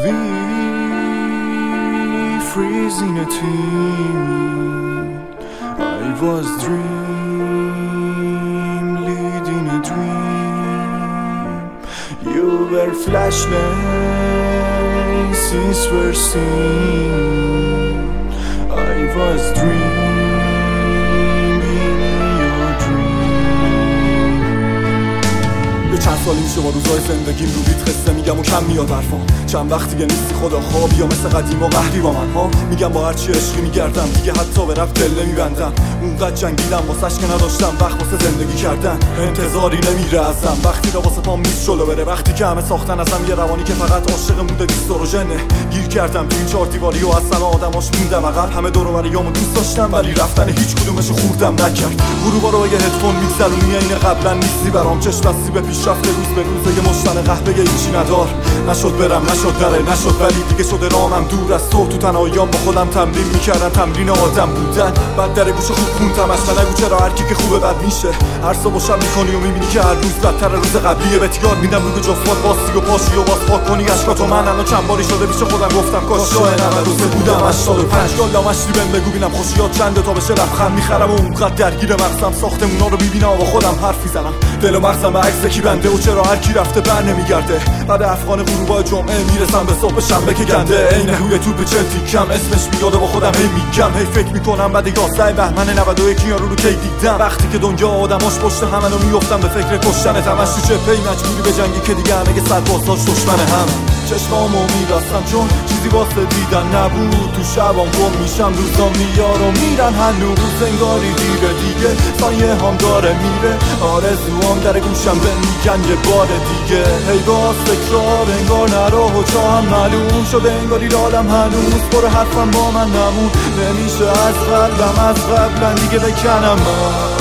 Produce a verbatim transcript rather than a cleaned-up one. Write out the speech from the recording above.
We freeze in a team. I was dream, leading a dream. You were flashlights since first seen. I was dreaming your dream. یه چند سالی میشه با روزای زندگیم رو بیت قصه میگم و کم میاد حرفام. چند وقت دیگه نیستی خدا خواب یا مثل قدیم و قهری با من ها. میگم با هرچی عشقی میگردم دیگه حتی به رفت دل نمیبندم. اونقدر جنگیدم واسش که نداشتم وقت واسه زندگی کردن. انتظاری نمیره ازم وقتی را واسه پام نیست جلو بره. وقتی که همه ساختن ازم یه روانی که فقط عاشق مونده دیستروژنه. گیر کردم تو این چهار دیواری و اصلا آدماش موندم عقب. همه دور و بریامو دوست داشتم ولی رفتن هیچ کدومشو خوردم نکرد. غروبا رو یه هدفون میگذرونی این قبلا نیستی برام. چشم بستی به پیشرفت روز به روز. یه مشتن قهوه هیچی ندار. نشد برم نشد نره نشد ولی دیگه شده رامم دور از تو. تو تنهاییام با خودم تمرین میکردم تمرین آدم بودن. بعد در گوشه خوب خوندمش و نگو چرا هر کی که خوبه بد میشه. هر صبح شب میکنی و میبینی که هر روز بدتر روز قبلیه. بهت یاد میدم روی جفتات باسی و پاشی و باز پاک کنی اشکاتو. من الان چند باری شده پیش خودم گفتم کاش شاه نود روزه بودم هشتاد و پنج. یالا مشتی بهم بگو بینم خوشیات چنده تا بشه لبخند میخرم و اونقدر درگیر مغزم ساختمونا رو میبینم و با خودم حرف میزنم. دل و مغزم به عکس کی بنده و چرا هر کی رفته بر نمیگرده. بعد افغان غروبای جمعه میرسم به صبح شنبه که گنده. عین هوی توپ چل تیکم اسمش میاد و با خودم هی میگم هی فکر میکنم بعد یازده بهمن نود و یک یارو رو کی دیدم. وقتی که دنیا آدماش پشت همن و میافتم به فکر کشتن تمش تو جبهه مجبوری به جنگی که دیگه همه سربازاش دشمن هم. چشمامو میبستم چون چیزی واسه دیدن نبود. تو شبام گم میشم روزا میار و میرن هنوز انگاری دیره دیگه. سایه هم داره میره آرزوام در گوشم به میگن یه بار دیگه. هی باز تکرار انگار نرا و جا هم معلوم شده انگاری لالم هنوز پر حرفم با من نمون. نمیشه از قلبم از قبلن دیگه بکنم من.